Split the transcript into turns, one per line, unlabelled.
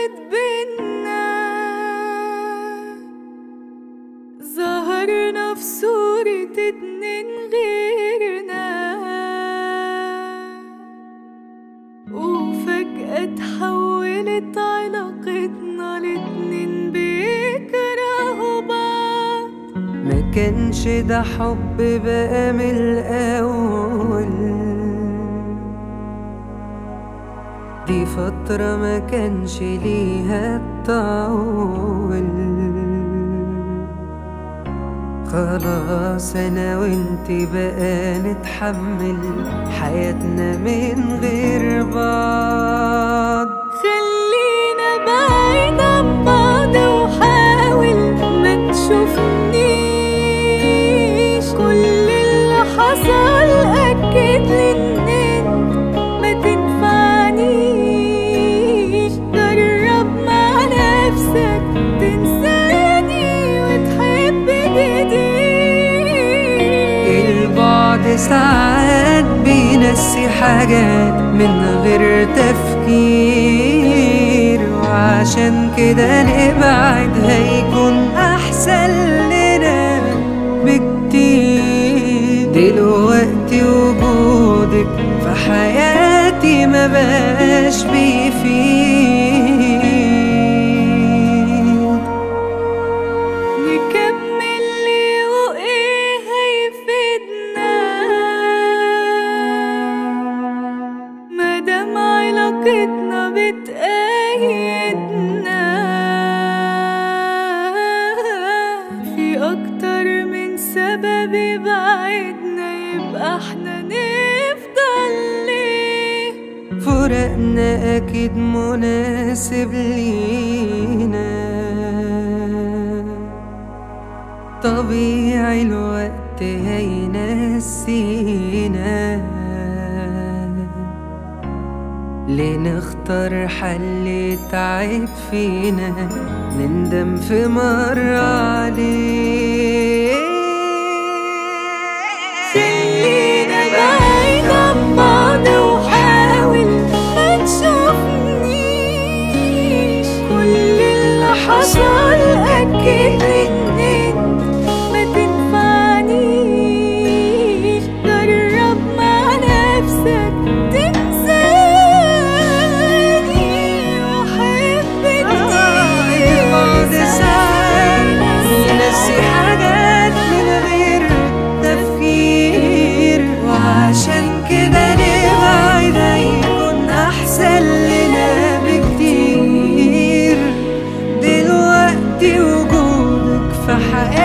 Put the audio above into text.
بينا، ظهرنا في صورة اتنين غيرنا، وفجأة اتحولت علاقتنا لاتنين بيكرهوا بعض.
ما كانش ده حب بقى من الأول، دي فترة ما كانش ليها تطول. خلاص أنا وإنتي بقى نتحمل حياتنا من غير بعض.
خلينا بعيد عن بعض وحاول ما تشوفنيش، كل اللي حصل أكد لي إن انت ما تنفعنيش. جرب مع نفسك تنساني وتحب جديد.
البعد ساعات بينسي حاجات من غير تفكير، وعشان كده نبعد هيكون أحسن لنا بكتير. دلوقتي وجودك في حياتي ما بقاش بيفيد.
نكمل ليه وإيه هيفيدنا مادام علاقتنا بتأيدنا؟ في أكتر من سبب يبعدنا، يبقى احنا نفضل ليه؟
فراقنا أكيد مناسب لينا، طبيعي الوقت هينسينا. ليه نختار حل يتعب فينا، نندم في مرة عليه.
خلينا بعيد عن بعض وحاول ما تشوفنيش، كل اللي حصل أكد لي إن انت ما تنفعنيش. جرب مع نفسك تنساني وحب جديد.
البعد ساعات بينسي حاجات من غير تفكير، وعشان كده نبعد هيكون أحسن لنا بكتير. دلوقتي وجودك في حياتي